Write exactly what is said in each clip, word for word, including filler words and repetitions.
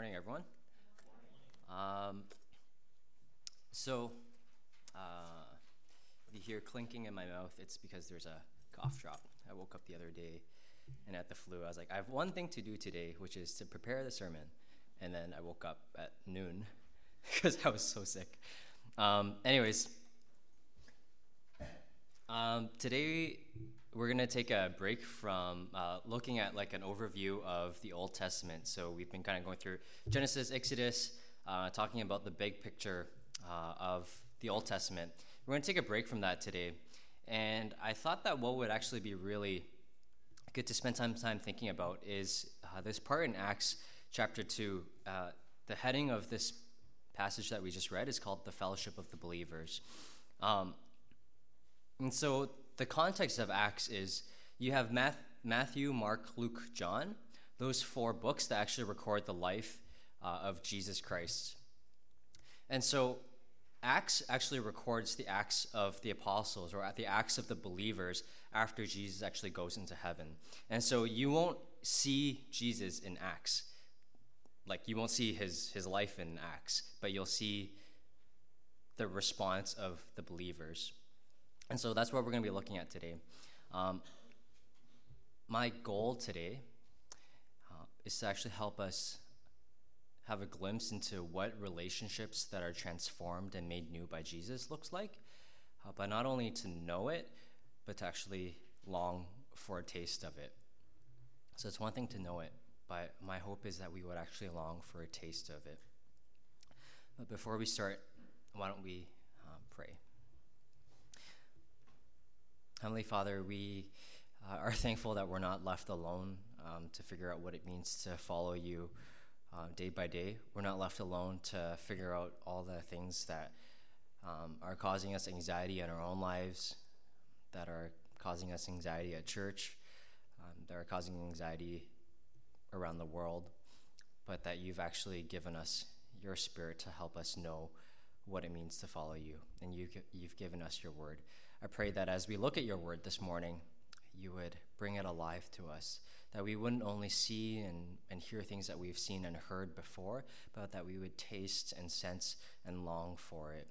morning, everyone. Um, so, uh, if you hear clinking in my mouth, it's because there's a cough drop. I woke up the other day and had the flu. I was like, I have one thing to do today, which is to prepare the sermon. And then I woke up at noon because I was so sick. Um, anyways, um, today we're going to take a break from uh, looking at like an overview of the Old Testament. So we've been kind of going through Genesis, Exodus, uh, talking about the big picture uh, of the Old Testament. We're going to take a break from that today. And I thought that what would actually be really good to spend some time thinking about is uh, this part in Acts chapter two. Uh, the heading of this passage that we just read is called the Fellowship of the Believers. Um, and so the context of Acts is you have Math- Matthew, Mark, Luke, John, those four books that actually record the life uh, of Jesus Christ. And so Acts actually records the acts of the apostles or the acts of the believers after Jesus actually goes into heaven. And so you won't see Jesus in Acts. Like you won't see his, his life in Acts, but you'll see the response of the believers. And so that's what we're going to be looking at today. Um, my goal today uh, is to actually help us have a glimpse into what relationships that are transformed and made new by Jesus looks like, uh, but not only to know it, but to actually long for a taste of it. So it's one thing to know it, but my hope is that we would actually long for a taste of it. But before we start, why don't we uh, pray? Heavenly Father, we uh, are thankful that we're not left alone um, to figure out what it means to follow you uh, day by day. We're not left alone to figure out all the things that um, are causing us anxiety in our own lives, that are causing us anxiety at church, um, that are causing anxiety around the world, but that you've actually given us your Spirit to help us know what it means to follow you, and you, you've given us your word. I pray that as we look at your word this morning, you would bring it alive to us, that we wouldn't only see and, and hear things that we've seen and heard before, but that we would taste and sense and long for it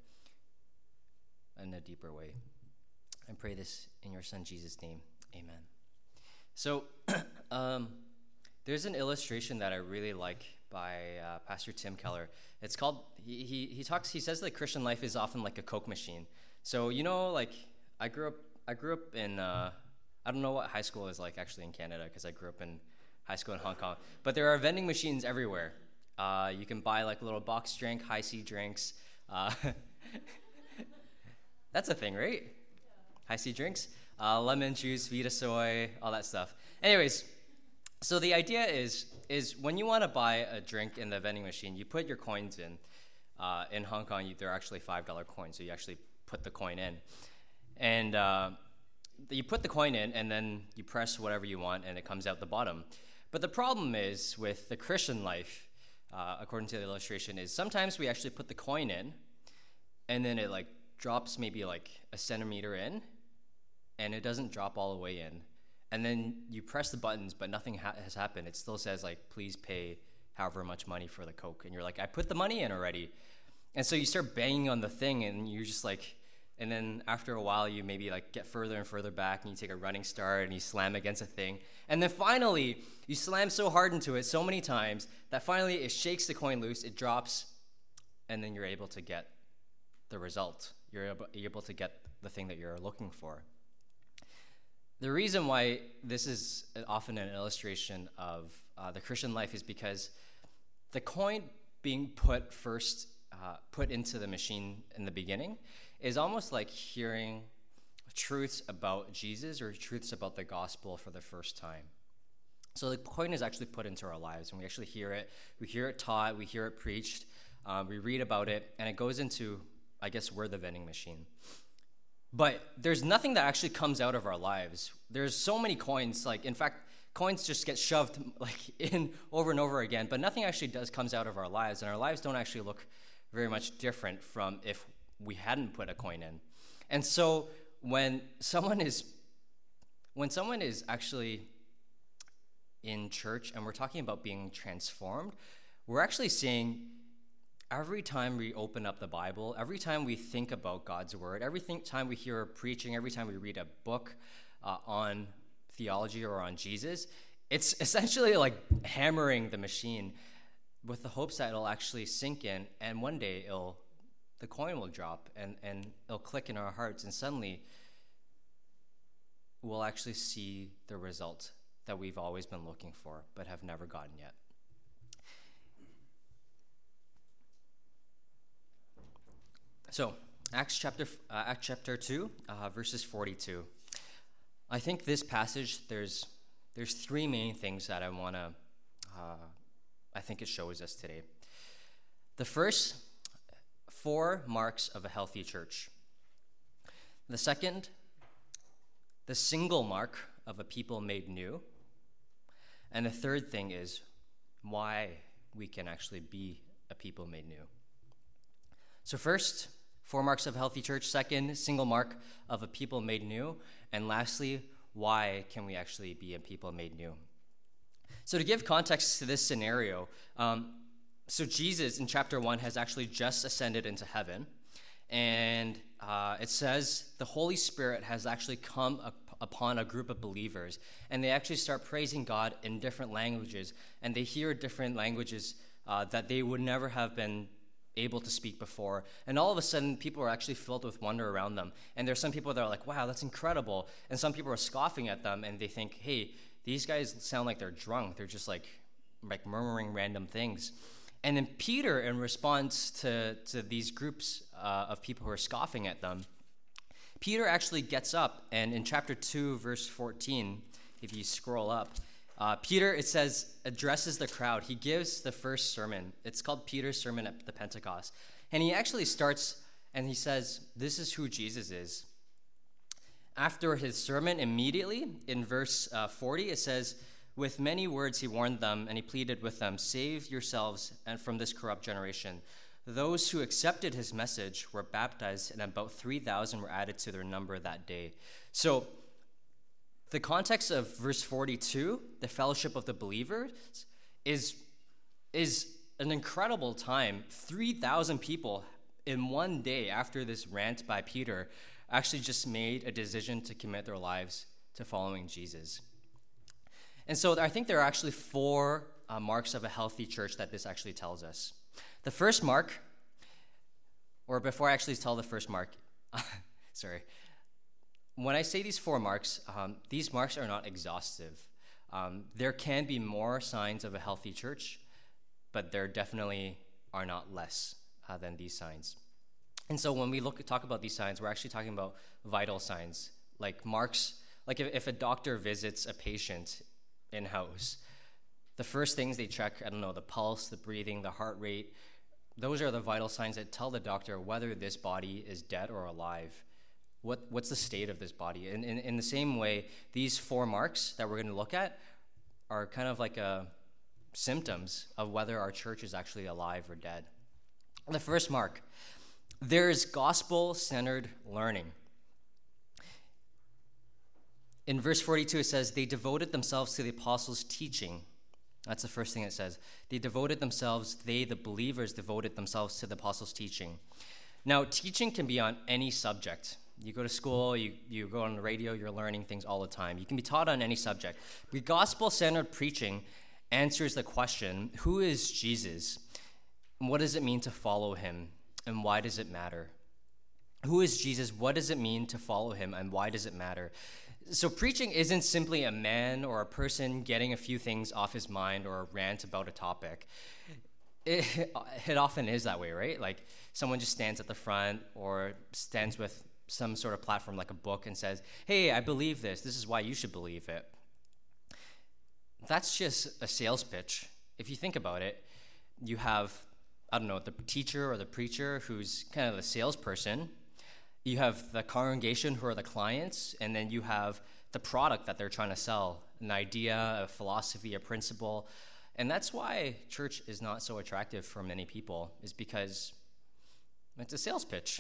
in a deeper way. I pray this in your Son, Jesus' name. Amen. So um, there's an illustration that I really like by uh, Pastor Tim Keller. It's called, he, he, he talks, he says that Christian life is often like a Coke machine. So, you know, like, I grew up. I grew up in. Uh, I don't know what high school is like actually in Canada because I grew up in high school in Hong Kong. But there are vending machines everywhere. Uh, you can buy like a little box drink, high C drinks. Uh, that's a thing, right? Yeah. High C drinks, uh, lemon juice, Vita soy, all that stuff. Anyways, so the idea is is when you want to buy a drink in the vending machine, you put your coins in. Uh, in Hong Kong, you, they're actually five dollar coins, so you actually put the coin in. And uh, you put the coin in, and then you press whatever you want, and it comes out the bottom. But the problem is with the Christian life, uh, according to the illustration, is sometimes we actually put the coin in, and then it like drops maybe like a centimeter in, and it doesn't drop all the way in. And then you press the buttons, but nothing ha- has happened. It still says like, please pay however much money for the Coke. And you're like, I put the money in already. And so you start banging on the thing, and you're just like, and then after a while, you maybe like get further and further back, and you take a running start, and you slam against a thing. And then finally, you slam so hard into it so many times that finally it shakes the coin loose, it drops, and then you're able to get the result. You're able, you're able to get the thing that you're looking for. The reason why this is often an illustration of uh, the Christian life is because the coin being put first, uh, put into the machine in the beginning, is almost like hearing truths about Jesus or truths about the gospel for the first time. So the coin is actually put into our lives, and we actually hear it. We hear it taught. We hear it preached. Um, we read about it, and it goes into, I guess, we're the vending machine. But there's nothing that actually comes out of our lives. There's so many coins. Like, in fact, coins just get shoved like in over and over again, but nothing actually does comes out of our lives, and our lives don't actually look very much different from if we hadn't put a coin in. And so when someone is when someone is actually in church and we're talking about being transformed, we're actually seeing every time we open up the Bible, every time we think about God's word, every time we hear preaching, every time we read a book uh, on theology or on Jesus, it's essentially like hammering the machine with the hopes that it'll actually sink in, and one day it'll the coin will drop and, and it'll click in our hearts, and suddenly we'll actually see the result that we've always been looking for but have never gotten yet. So, Acts chapter uh, Acts chapter two, uh, verses forty-two. I think this passage, there's there's three main things that I want to, uh, I think it shows us today. The first, four marks of a healthy church. The second, the single mark of a people made new. And the third thing is why we can actually be a people made new. So first, four marks of a healthy church. Second, single mark of a people made new. And lastly, why can we actually be a people made new? So to give context to this scenario, um, so Jesus in chapter one has actually just ascended into heaven. And uh, it says the Holy Spirit has actually come up upon a group of believers. And they actually start praising God in different languages. And they hear different languages uh, that they would never have been able to speak before. And all of a sudden, people are actually filled with wonder around them. And there's some people that are like, wow, that's incredible. And some people are scoffing at them, and they think, hey, these guys sound like they're drunk. They're just like, like murmuring random things. And then Peter, in response to, to these groups uh, of people who are scoffing at them, Peter actually gets up, and in chapter two, verse fourteen, if you scroll up, Uh, Peter, it says, addresses the crowd. He gives the first sermon. It's called Peter's Sermon at the Pentecost. And he actually starts, and he says, this is who Jesus is. After his sermon, immediately, in verse uh, forty, it says, with many words he warned them, and he pleaded with them, save yourselves and from this corrupt generation. Those who accepted his message were baptized, and about three thousand were added to their number that day. So, the context of verse forty-two, the fellowship of the believers, is, is an incredible time. three thousand people in one day after this rant by Peter actually just made a decision to commit their lives to following Jesus. And so I think there are actually four uh, marks of a healthy church that this actually tells us. The first mark, or before I actually tell the first mark, sorry, when I say these four marks, um, these marks are not exhaustive. Um, there can be more signs of a healthy church, but there definitely are not less uh, than these signs. And so when we look talk about these signs, we're actually talking about vital signs, like marks, like if, if a doctor visits a patient in-house, the first things they check, I don't know, the pulse, the breathing, the heart rate, those are the vital signs that tell the doctor whether this body is dead or alive. What, what's the state of this body? And in, in the same way, these four marks that we're going to look at are kind of like a, symptoms of whether our church is actually alive or dead. The first mark, there's gospel-centered learning. In verse forty-two, it says, they devoted themselves to the apostles' teaching. That's the first thing it says. They devoted themselves, they, the believers, devoted themselves to the apostles' teaching. Now, teaching can be on any subject. You go to school, you, you go on the radio, you're learning things all the time. You can be taught on any subject. But gospel-centered preaching answers the question, who is Jesus? And what does it mean to follow him? And why does it matter? Who is Jesus? What does it mean to follow him? And why does it matter? So preaching isn't simply a man or a person getting a few things off his mind or a rant about a topic. It, it often is that way, right? Like someone just stands at the front or stands with some sort of platform like a book and says, hey, I believe this. This is why you should believe it. That's just a sales pitch. If you think about it, you have, I don't know, the teacher or the preacher who's kind of the salesperson. You have the congregation who are the clients, and then you have the product that they're trying to sell, an idea, a philosophy, a principle. And that's why church is not so attractive for many people, is because it's a sales pitch.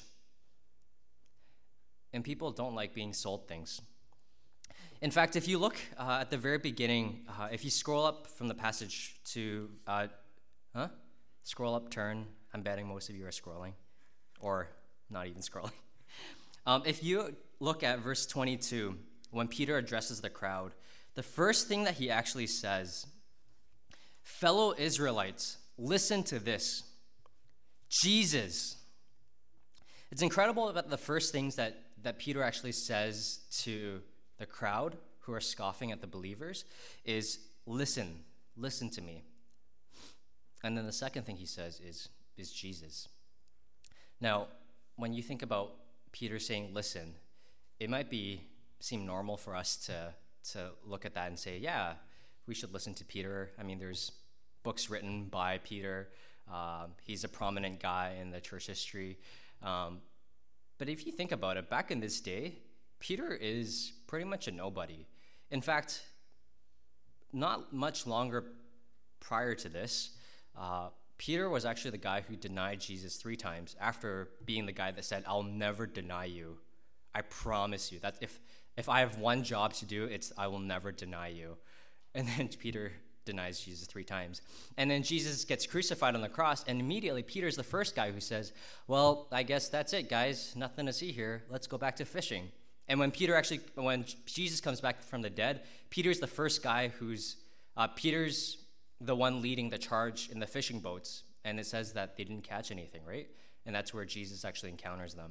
And people don't like being sold things. In fact, if you look uh, at the very beginning, uh, if you scroll up from the passage to uh, Huh? Scroll up, turn. I'm betting most of you are scrolling, or not even scrolling. Um, if you look at verse twenty-two, when Peter addresses the crowd, the first thing that he actually says, fellow Israelites, listen to this. Jesus. It's incredible that the first things that, that Peter actually says to the crowd who are scoffing at the believers is, listen, listen to me. And then the second thing he says is, is Jesus. Now, when you think about Peter saying, listen, it might be seem normal for us to, to look at that and say, yeah, we should listen to Peter. I mean, there's books written by Peter. Uh, he's a prominent guy in the church history. Um, but if you think about it, back in this day, Peter is pretty much a nobody. In fact, not much longer prior to this, uh, Peter was actually the guy who denied Jesus three times after being the guy that said, I'll never deny you. I promise you. That if, if I have one job to do, it's I will never deny you. And then Peter denies Jesus three times. And then Jesus gets crucified on the cross, and immediately Peter's the first guy who says, well, I guess that's it, guys. Nothing to see here. Let's go back to fishing. And when Peter actually, when Jesus comes back from the dead, Peter's the first guy who's, uh, Peter's the one leading the charge in the fishing boats. And it says that they didn't catch anything, right? And that's where Jesus actually encounters them.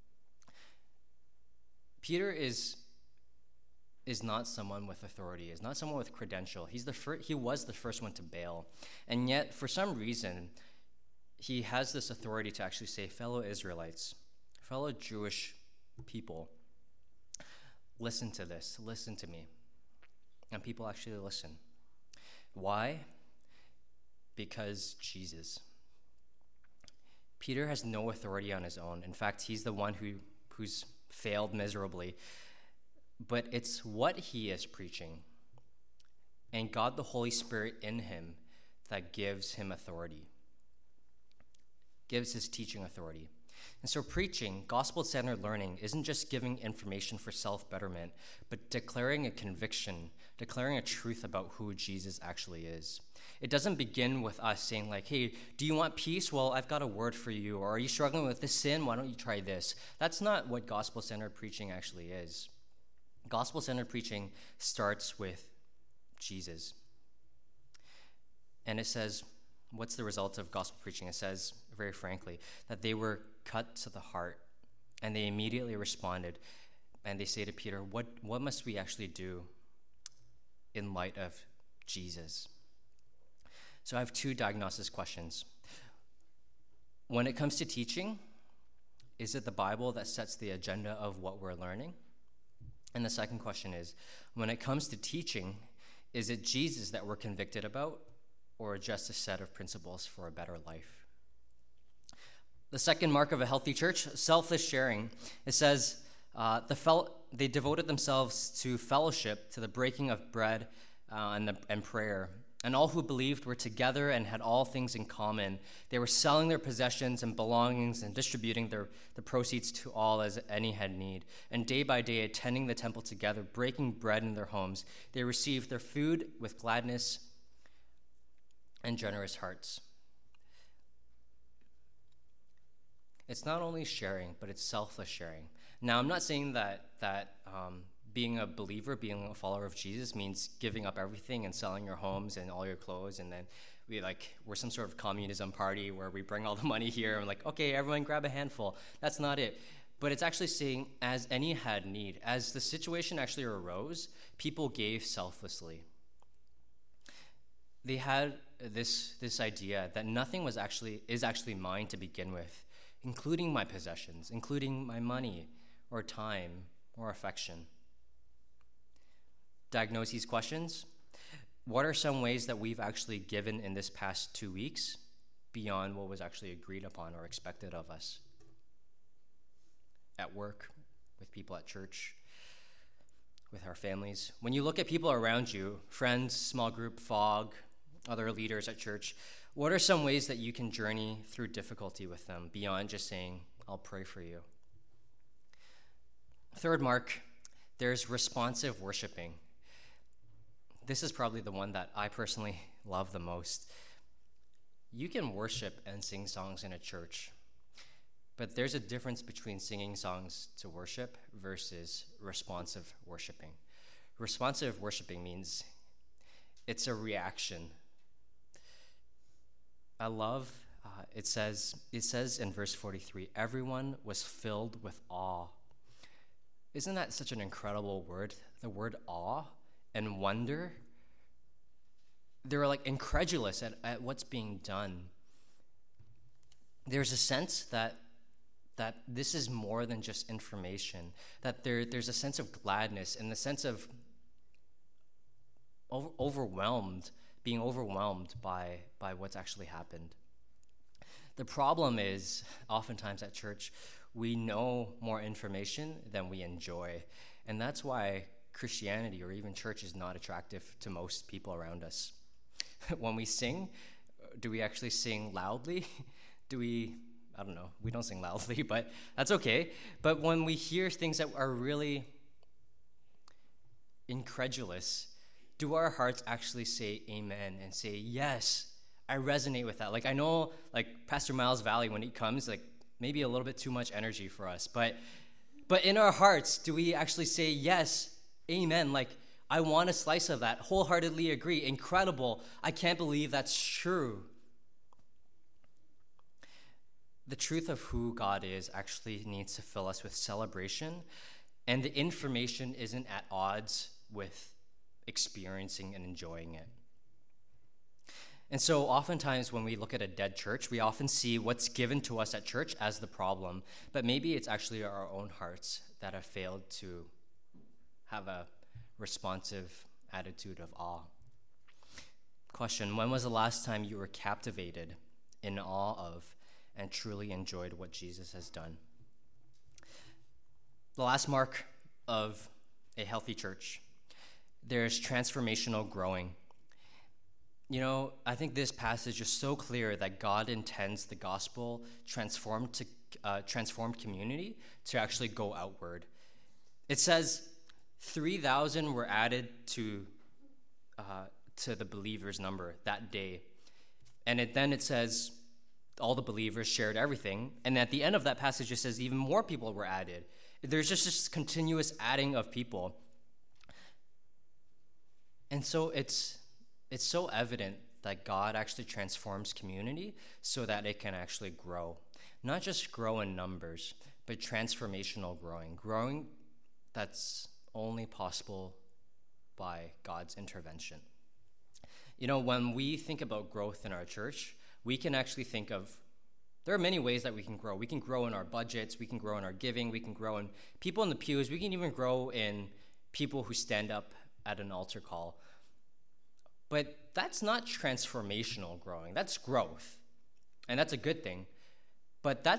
Peter is is not someone with authority, is not someone with credential. He's the fir- he was the first one to bail. And yet, for some reason, he has this authority to actually say, fellow Israelites, fellow Jewish people, listen to this, listen to me. And people actually listen. Why? Because Jesus. Peter has no authority on his own. In fact, he's the one who who's failed miserably. But it's what he is preaching and God the Holy Spirit in him that gives him authority, gives his teaching authority. And so preaching, gospel-centered learning, isn't just giving information for self-betterment, but declaring a conviction, declaring a truth about who Jesus actually is. It doesn't begin with us saying like, hey, do you want peace? Well, I've got a word for you. Or are you struggling with this sin? Why don't you try this? That's not what gospel-centered preaching actually is. Gospel-centered preaching starts with Jesus. And it says, what's the result of gospel preaching? It says, very frankly, that they were cut to the heart, and they immediately responded, and they say to Peter, what, what must we actually do in light of Jesus? So I have two diagnosis questions. When it comes to teaching, is it the Bible that sets the agenda of what we're learning? And the second question is, when it comes to teaching, is it Jesus that we're convicted about, or just a set of principles for a better life? The second mark of a healthy church, selfless sharing. It says uh, the fel- they devoted themselves to fellowship, to the breaking of bread uh, and, the, and prayer. And all who believed were together and had all things in common. They were selling their possessions and belongings and distributing their, the proceeds to all as any had need. And day by day, attending the temple together, breaking bread in their homes, they received their food with gladness and generous hearts. It's not only sharing, but it's selfless sharing. Now, I'm not saying that that um, being a believer, being a follower of Jesus means giving up everything and selling your homes and all your clothes, and then we like we're some sort of communism party where we bring all the money here and like, okay, everyone grab a handful. That's not it. But it's actually saying, as any had need, as the situation actually arose, people gave selflessly. They had this this idea that nothing was actually is actually mine to begin with, including my possessions, including my money or time or affection. Diagnose these questions. What are some ways that we've actually given in this past two weeks beyond what was actually agreed upon or expected of us? At work, with people at church, with our families. When you look at people around you, friends, small group, F O G, other leaders at church, what are some ways that you can journey through difficulty with them beyond just saying, I'll pray for you? Third mark, there's responsive worshiping. This is probably the one that I personally love the most. You can worship and sing songs in a church, but there's a difference between singing songs to worship versus responsive worshiping. Responsive worshiping means it's a reaction. I love, uh, it says, it says in verse forty-three, everyone was filled with awe. Isn't that such an incredible word? The word awe and wonder. They were like incredulous at, at what's being done. There's a sense that that this is more than just information, that there, there's a sense of gladness and the sense of over, overwhelmed, being overwhelmed by, by what's actually happened. The problem is, oftentimes at church, we know more information than we enjoy, and that's why Christianity or even church is not attractive to most people around us. When we sing, do we actually sing loudly? Do we... I don't know, we don't sing loudly, but that's okay. But when we hear things that are really incredulous, do our hearts actually say amen and say, yes, I resonate with that? Like, I know, like, Pastor Miles Valley, when he comes, like, maybe a little bit too much energy for us. But, but in our hearts, do we actually say, yes, amen? Like, I want a slice of that, wholeheartedly agree, incredible, I can't believe that's true. The truth of who God is actually needs to fill us with celebration, and the information isn't at odds with experiencing and enjoying it. And so oftentimes when we look at a dead church, we often see what's given to us at church as the problem, but maybe it's actually our own hearts that have failed to have a responsive attitude of awe. Question: when was the last time you were captivated, in awe of, and truly enjoyed what Jesus has done? The last mark of a healthy church, there's transformational growing. You know, I think this passage is so clear that God intends the gospel transformed to uh, transformed community to actually go outward. It says three thousand were added to uh, to the believers' number that day, and it, then it says all the believers shared everything. And at the end of that passage, it says even more people were added. There's just this continuous adding of people. And so it's it's so evident that God actually transforms community so that it can actually grow. Not just grow in numbers, but transformational growing. Growing that's only possible by God's intervention. You know, when we think about growth in our church, we can actually think of, there are many ways that we can grow. We can grow in our budgets, we can grow in our giving, we can grow in people in the pews, we can even grow in people who stand up at an altar call. But that's not transformational growing, that's growth. And that's a good thing. But that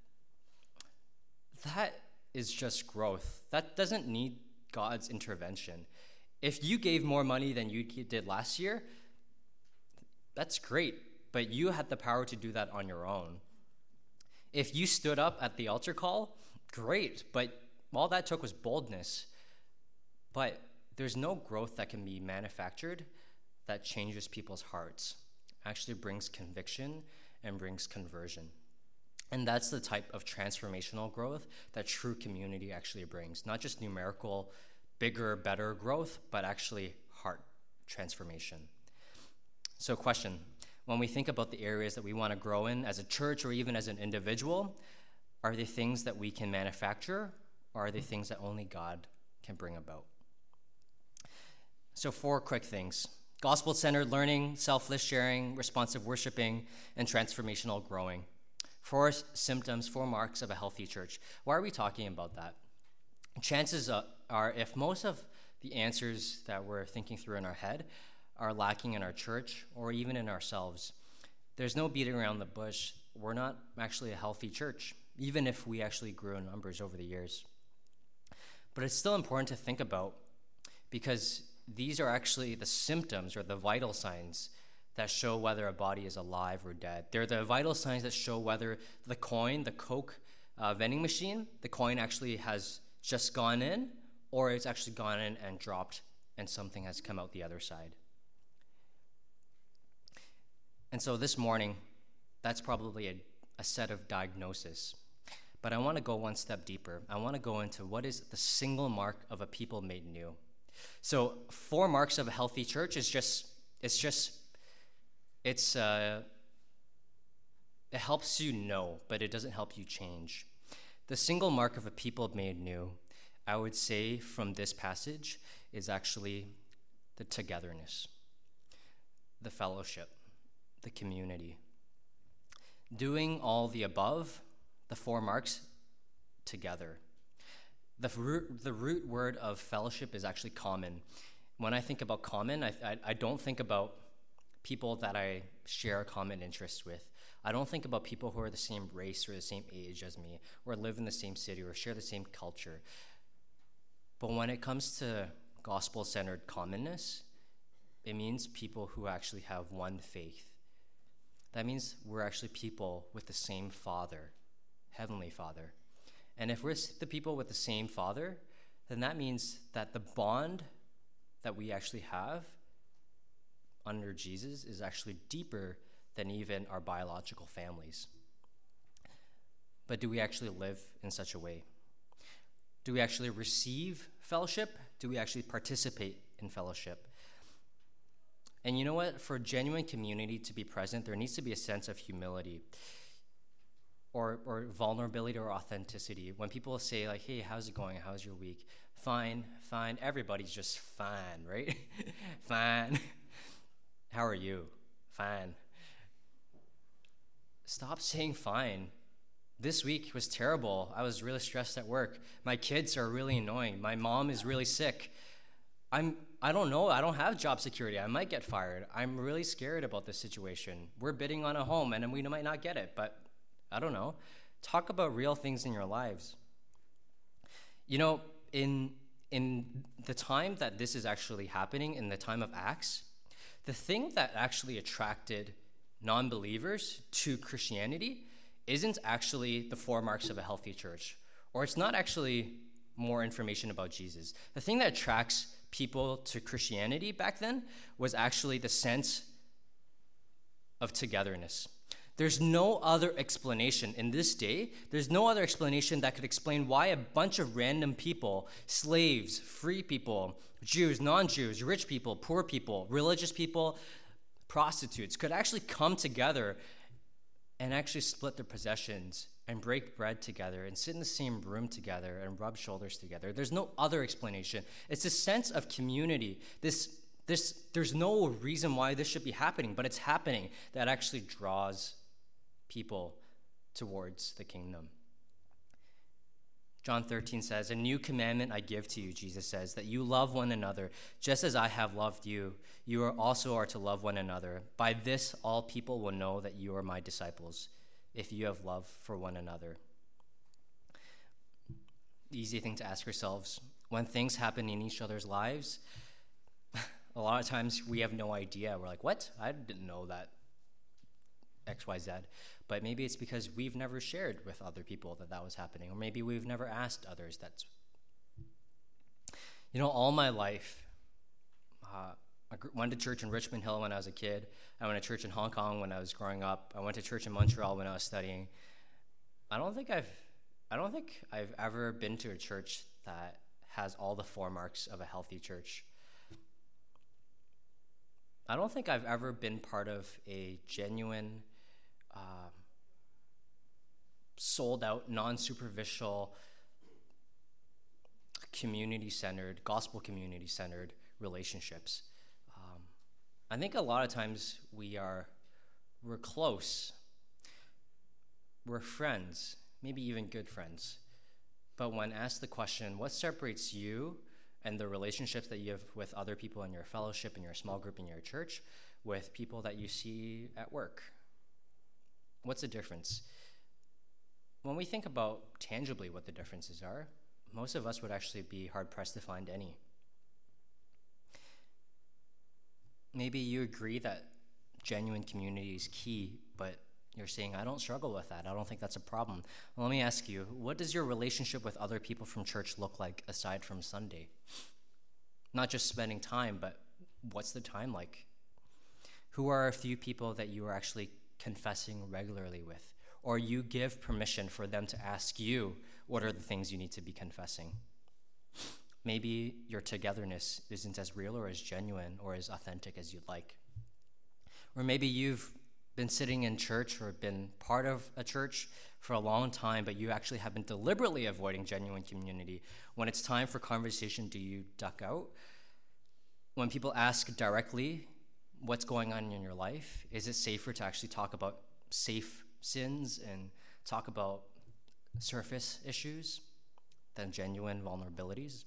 that is just growth. That doesn't need God's intervention. If you gave more money than you did last year, that's great. But you had the power to do that on your own. If you stood up at the altar call, great, but all that took was boldness. But there's no growth that can be manufactured that changes people's hearts, actually brings conviction and brings conversion. And that's the type of transformational growth that true community actually brings. Not just numerical, bigger, better growth, but actually heart transformation. So question: when we think about the areas that we want to grow in as a church or even as an individual, are they things that we can manufacture, or are they things that only God can bring about? So four quick things: gospel-centered learning, selfless sharing, responsive worshiping, and transformational growing. Four symptoms, four marks of a healthy church. Why are we talking about that? Chances are, if most of the answers that we're thinking through in our head are lacking in our church or even in ourselves, there's no beating around the bush. We're not actually a healthy church, even if we actually grew in numbers over the years. But it's still important to think about, because these are actually the symptoms or the vital signs that show whether a body is alive or dead. They're the vital signs that show whether the coin, the Coke uh, vending machine, the coin actually has just gone in, or it's actually gone in and dropped and something has come out the other side. And so this morning, that's probably a, a set of diagnosis. But I want to go one step deeper. I want to go into what is the single mark of a people made new. So four marks of a healthy church is just, it's just, it's, uh, it helps you know, but it doesn't help you change. The single mark of a people made new, I would say from this passage, is actually the togetherness, the fellowship, the community. Doing all the above, the four marks, together. The root, the root word of fellowship is actually common. When I think about common, I, I, I don't think about people that I share common interests with. I don't think about people who are the same race or the same age as me, or live in the same city, or share the same culture. But when it comes to gospel-centered commonness, it means people who actually have one faith. That means we're actually people with the same Father, Heavenly Father. And if we're the people with the same Father, then that means that the bond that we actually have under Jesus is actually deeper than even our biological families. But do we actually live in such a way? Do we actually receive fellowship? Do we actually participate in fellowship? And you know what? For genuine community to be present, there needs to be a sense of humility or, or vulnerability or authenticity. When people say, like, hey, how's it going? How's your week? Fine, fine. Everybody's just fine, right? Fine. How are you? Fine. Stop saying fine. This week was terrible. I was really stressed at work. My kids are really annoying. My mom is really sick. I'm, I don't know. I don't have job security. I might get fired. I'm really scared about this situation. We're bidding on a home and we might not get it, but I don't know. Talk about real things in your lives. You know, in, in the time that this is actually happening, in the time of Acts, the thing that actually attracted non-believers to Christianity isn't actually the four marks of a healthy church, or it's not actually more information about Jesus. The thing that attracts people to Christianity back then was actually the sense of togetherness. There's no other explanation in this day. There's no other explanation that could explain why a bunch of random people, slaves, free people, Jews, non-Jews, rich people, poor people, religious people, prostitutes, could actually come together and actually split their possessions and break bread together and sit in the same room together and rub shoulders together. There's no other explanation. It's a sense of community. This, this, there's no reason why this should be happening, but it's happening that actually draws people towards the kingdom. John thirteen says, "A new commandment I give to you," Jesus says, "that you love one another, just as I have loved you. You are also are to love one another. By this all people will know that you are my disciples, if you have love for one another." The easy thing to ask ourselves, when things happen in each other's lives, a lot of times we have no idea. We're like, what? I didn't know that X Y Z. But maybe it's because we've never shared with other people that that was happening, or maybe we've never asked others. That's, you know, all my life, uh, I went to church in Richmond Hill when I was a kid. I went to church in Hong Kong when I was growing up. I went to church in Montreal when I was studying. I don't think I've, I don't think I've ever been to a church that has all the four marks of a healthy church. I don't think I've ever been part of a genuine, uh, sold-out, non-superficial, community-centered, gospel community-centered relationships. Um, I think a lot of times we are, we're close, we're friends, maybe even good friends. But when asked the question, what separates you and the relationships that you have with other people in your fellowship, in your small group, in your church, with people that you see at work? What's the difference? When we think about tangibly what the differences are, most of us would actually be hard-pressed to find any. Maybe you agree that genuine community is key, but you're saying, I don't struggle with that. I don't think that's a problem. Well, let me ask you, what does your relationship with other people from church look like aside from Sunday? Not just spending time, but what's the time like? Who are a few people that you are actually confessing regularly with? Or you give permission for them to ask you, what are the things you need to be confessing? Maybe your togetherness isn't as real or as genuine or as authentic as you'd like. Or maybe you've been sitting in church or been part of a church for a long time, but you actually have been deliberately avoiding genuine community. When it's time for conversation, do you duck out? When people ask directly what's going on in your life, is it safer to actually talk about safe sins and talk about surface issues than genuine vulnerabilities?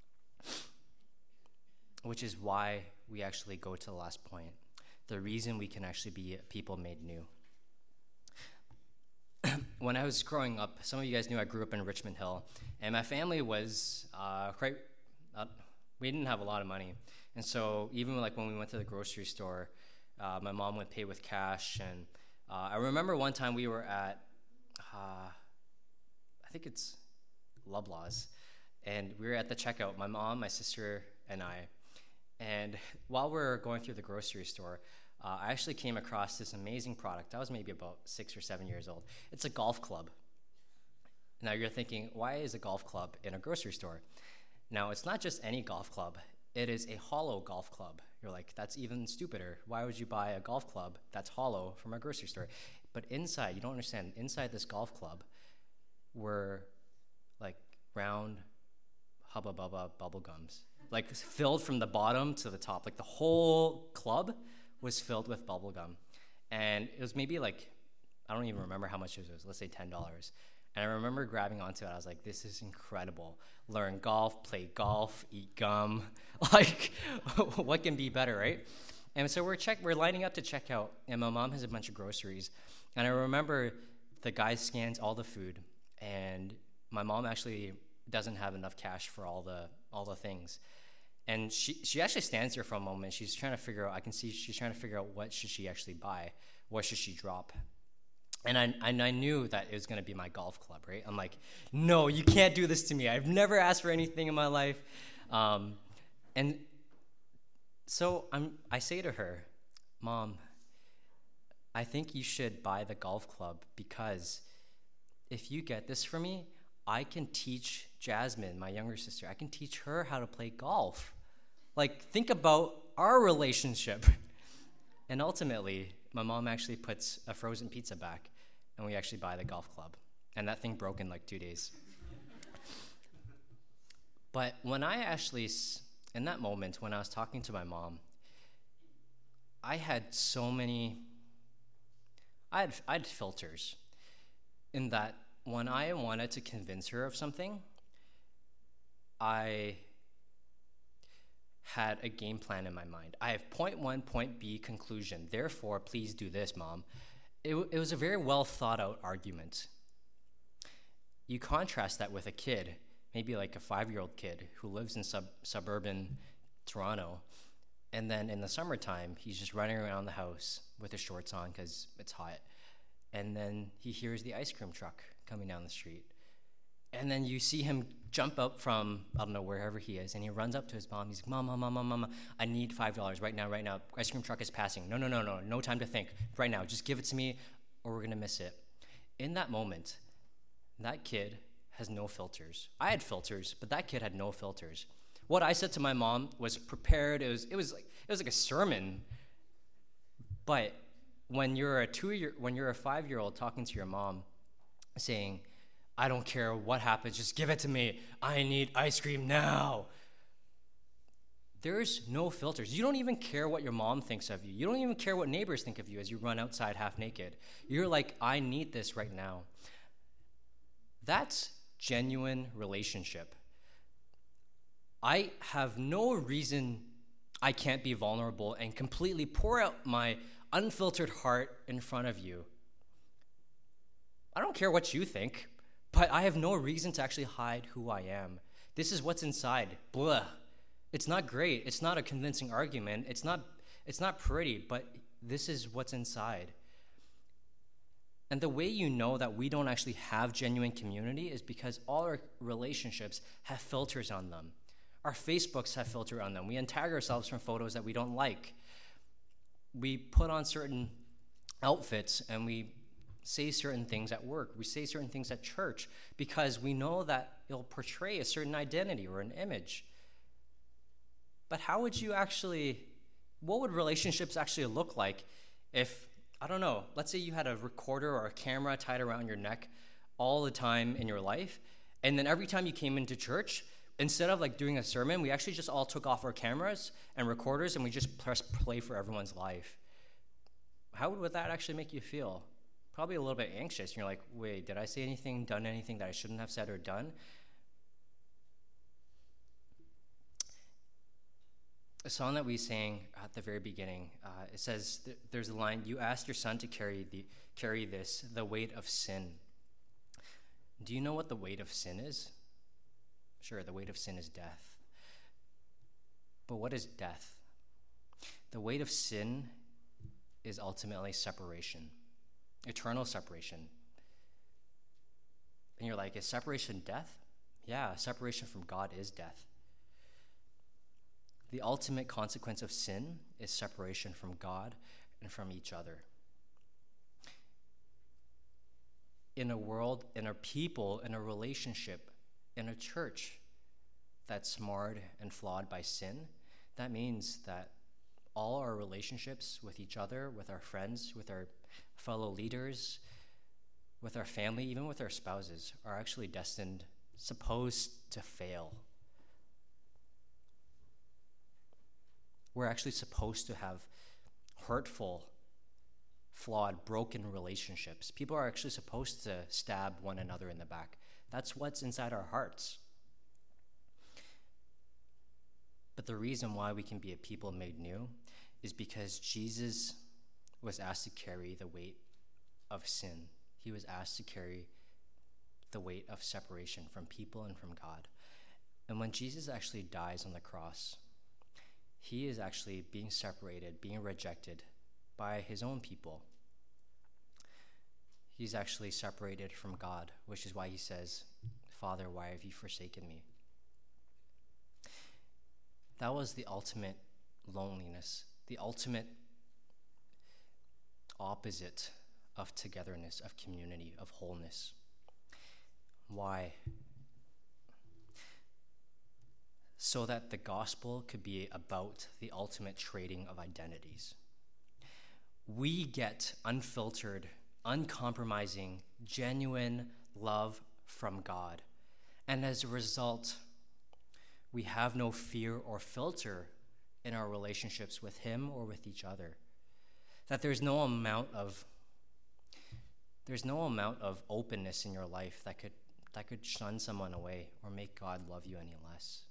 Which is why we actually go to the last point. The reason we can actually be a people made new. When I was growing up, some of you guys knew I grew up in Richmond Hill, and my family was uh, quite, uh, we didn't have a lot of money. And so even like when we went to the grocery store, uh, my mom would pay with cash. And uh, I remember one time we were at, uh, I think it's Loblaws, and we were at the checkout, my mom, my sister, and I. And while we were going through the grocery store, uh, I actually came across this amazing product. I was maybe about six or seven years old. It's a golf club. Now you're thinking, why is a golf club in a grocery store? Now it's not just any golf club. It is a hollow golf club. You're like, that's even stupider. Why would you buy a golf club that's hollow from a grocery store? But inside, you don't understand, inside this golf club were like round Hubba Bubba bubble gums, like filled from the bottom to the top. Like the whole club was filled with bubble gum. And it was maybe like, I don't even remember how much it was, let's say ten dollars. And I remember grabbing onto it. I was like, this is incredible. Learn golf, play golf, eat gum. Like, what can be better, right? And so we're check, we're lining up to check out, and my mom has a bunch of groceries. And I remember the guy scans all the food, and my mom actually doesn't have enough cash for all the all the things. And she, she actually stands there for a moment. She's trying to figure out, I can see she's trying to figure out what should she actually buy? What should she drop? And I, and I knew that it was going to be my golf club, right? I'm like, no, you can't do this to me. I've never asked for anything in my life. Um, and so I'm, I say to her, Mom, I think you should buy the golf club, because if you get this for me, I can teach Jasmine, my younger sister, I can teach her how to play golf. Like, think about our relationship. And ultimately, my mom actually puts a frozen pizza back, and we actually buy the golf club. And that thing broke in like two days. But when I actually, in that moment, when I was talking to my mom, I had so many, I had, I had filters in that when I wanted to convince her of something, I had a game plan in my mind. I have point one, point B, conclusion. Therefore, please do this, Mom. It, it was a very well thought out argument. You contrast that with a kid, maybe like a five-year-old kid who lives in sub, suburban Toronto, and then in the summertime, he's just running around the house with his shorts on because it's hot, and then he hears the ice cream truck coming down the street. And then you see him jump up from, I don't know, wherever he is, and he runs up to his mom. He's like, Mom, Mom, Mom, Mom, Mom, I need five dollars right now, right now. Ice cream truck is passing. No, no, no, no, no time to think. Right now, just give it to me, or we're going to miss it. In that moment, that kid has no filters. I had filters, but that kid had no filters. What I said to my mom was prepared. It was, it was like, it was like a sermon. But when you're a two-year, when you're a five-year-old talking to your mom, saying, I don't care what happens, just give it to me. I need ice cream now. There's no filters. You don't even care what your mom thinks of you. You don't even care what neighbors think of you as you run outside half naked. You're like, I need this right now. That's genuine relationship. I have no reason I can't be vulnerable and completely pour out my unfiltered heart in front of you. I don't care what you think, but I have no reason to actually hide who I am. This is what's inside. Blah. It's not great. It's not a convincing argument. It's not, it's not pretty, but this is what's inside. And the way you know that we don't actually have genuine community is because all our relationships have filters on them. Our Facebooks have filter on them. We untag ourselves from photos that we don't like. we put on certain outfits and we say certain things at work. We say certain things at church because we know that it'll portray a certain identity or an image. But how would you actually, what would relationships actually look like if, I don't know, let's say you had a recorder or a camera tied around your neck all the time in your life, and then every time you came into church, instead of like doing a sermon, we actually just all took off our cameras and recorders and we just pressed play for everyone's life. How would that actually make you feel? Probably a little bit anxious. You're like, wait, did I say anything, done anything that I shouldn't have said or done? A song that we sang at the very beginning, uh, it says, th- there's a line, you asked your son to carry the carry this, the weight of sin. Do you know what the weight of sin is? Sure, the weight of sin is death. But what is death? The weight of sin is ultimately separation, eternal separation. And you're like, is separation death? Yeah, separation from God is death. The ultimate consequence of sin is separation from God and from each other. In a world, in a people, in a relationship, in a church that's marred and flawed by sin, that means that all our relationships with each other, with our friends, with our fellow leaders, with our family, even with our spouses, are actually destined, supposed to fail. We're actually supposed to have hurtful, flawed, broken relationships. People are actually supposed to stab one another in the back. That's what's inside our hearts. But the reason why we can be a people made new is because Jesus was asked to carry the weight of sin. He was asked to carry the weight of separation from people and from God. And when Jesus actually dies on the cross, he is actually being separated, being rejected by his own people. He's actually separated from God, which is why he says, Father, why have you forsaken me? That was the ultimate loneliness, the ultimate opposite of togetherness, of community, of wholeness. Why? So that the gospel could be about the ultimate trading of identities. We get unfiltered, uncompromising, genuine love from God. And as a result, we have no fear or filter in our relationships with him or with each other. That there's no amount of there's no amount of openness in your life that could that could shun someone away or make God love you any less.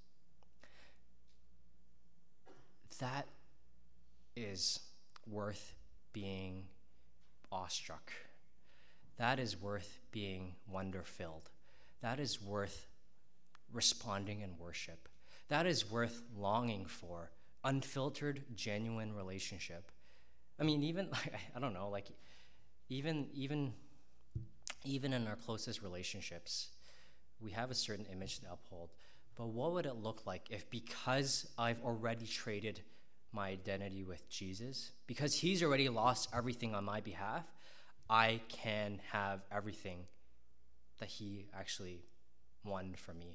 That is worth being awestruck. That is worth being wonder-filled. That is worth responding in worship. That is worth longing for. Unfiltered, genuine relationship. I mean, even, I don't know, like, even, even, even in our closest relationships, we have a certain image to uphold. But what would it look like if, because I've already traded my identity with Jesus, because he's already lost everything on my behalf, I can have everything that he actually won for me?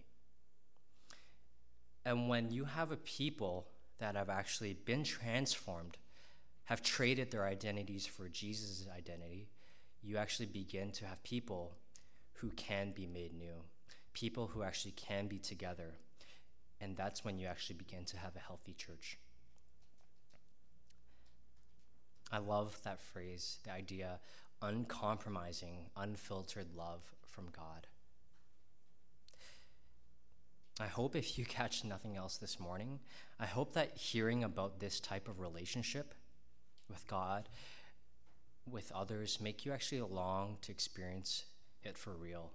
And when you have a people that have actually been transformed, have traded their identities for Jesus' identity, you actually begin to have people who can be made new, people who actually can be together. And that's when you actually begin to have a healthy church. I love that phrase, the idea, uncompromising, unfiltered love from God. I hope if you catch nothing else this morning, I hope that hearing about this type of relationship with God, with others, make you actually long to experience it for real.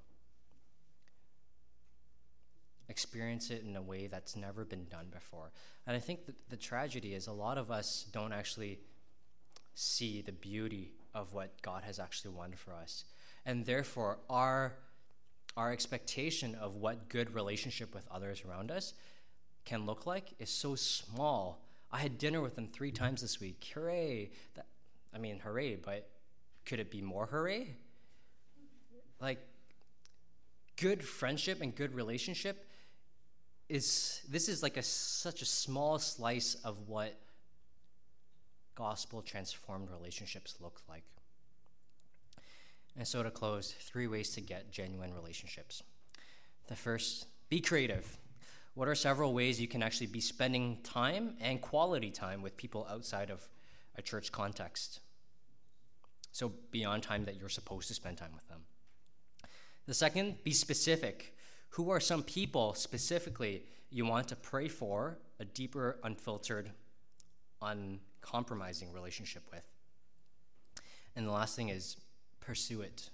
Experience it in a way that's never been done before. And I think that the tragedy is a lot of us don't actually see the beauty of what God has actually won for us. And therefore, our our expectation of what good relationship with others around us can look like is so small I had dinner with them three times this week. Hooray. That, I mean, hooray, but could it be more hooray? Like, good friendship and good relationship is, this is like a such a small slice of what gospel transformed relationships look like. And so to close, three ways to get genuine relationships. The first, be creative. What are several ways you can actually be spending time and quality time with people outside of a church context? So beyond time that you're supposed to spend time with them. The second, be specific. Who are some people specifically you want to pray for a deeper, unfiltered, uncompromising relationship with? And the last thing is pursue it.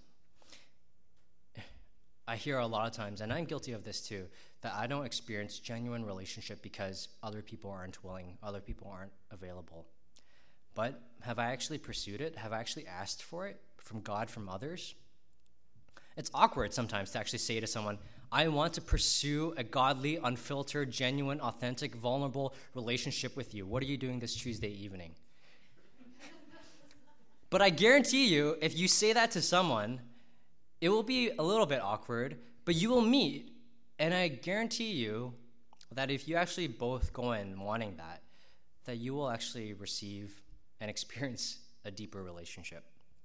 I hear a lot of times, and I'm guilty of this too, that I don't experience genuine relationship because other people aren't willing, other people aren't available. But have I actually pursued it? Have I actually asked for it from God, from others? It's awkward sometimes to actually say to someone, I want to pursue a godly, unfiltered, genuine, authentic, vulnerable relationship with you. What are you doing this Tuesday evening? But I guarantee you, if you say that to someone, it will be a little bit awkward, but you will meet. And I guarantee you that if you actually both go in wanting that, that you will actually receive and experience a deeper relationship.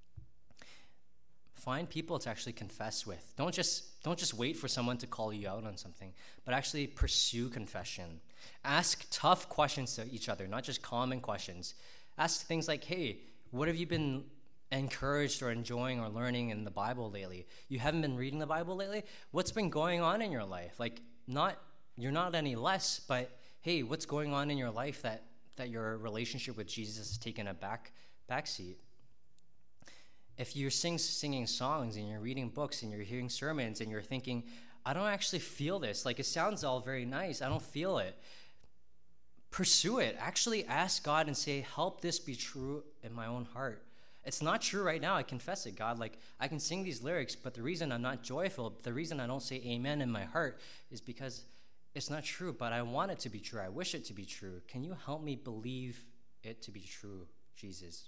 Find people to actually confess with. Don't just don't just wait for someone to call you out on something, but actually pursue confession. Ask tough questions to each other, not just common questions. Ask things like, hey, what have you been encouraged or enjoying or learning in the Bible lately? You haven't been reading the Bible lately? What's been going on in your life? Like, not you're not any less, but hey, what's going on in your life that that your relationship with Jesus has taken a back backseat? If you're sing, singing songs and you're reading books and you're hearing sermons and you're thinking, I don't actually feel this. Like, it sounds all very nice. I don't feel it. Pursue it. Actually ask God and say, help this be true in my own heart. It's not true right now. I confess it, God. Like, I can sing these lyrics, but the reason I'm not joyful, the reason I don't say amen in my heart is because it's not true, but I want it to be true. I wish it to be true. Can you help me believe it to be true, Jesus?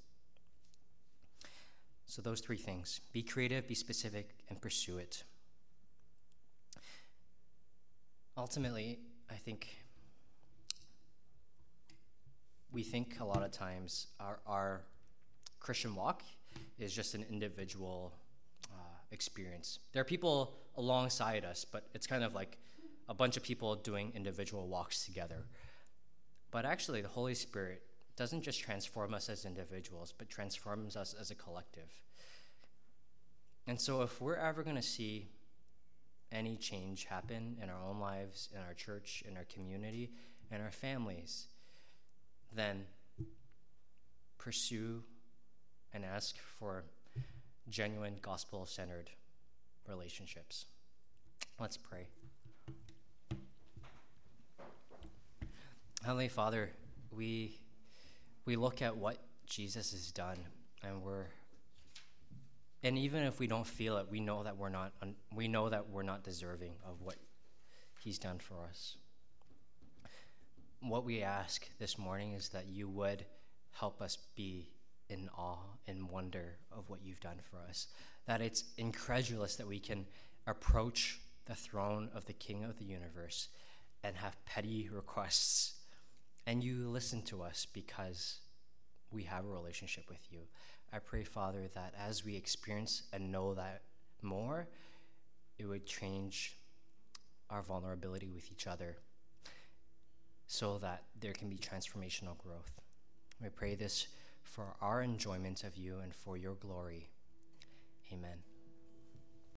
So those three things: be creative, be specific, and pursue it. Ultimately, I think we think a lot of times our, our Christian walk is just an individual uh, experience. There are people alongside us, but it's kind of like a bunch of people doing individual walks together. But actually, the Holy Spirit doesn't just transform us as individuals, but transforms us as a collective. And so if we're ever going to see any change happen in our own lives, in our church, in our community, in our families, then pursue and ask for genuine gospel-centered relationships. Let's pray. Heavenly Father, we we look at what Jesus has done, and we're and even if we don't feel it, we know that we're not we know that we're not deserving of what he's done for us. What we ask this morning is that you would help us be in awe and wonder of what you've done for us, that it's incredulous that we can approach the throne of the King of the universe and have petty requests, and you listen to us because we have a relationship with you. I pray, Father, that as we experience and know that more, it would change our vulnerability with each other so that there can be transformational growth. We pray this for our enjoyment of you and for your glory. Amen.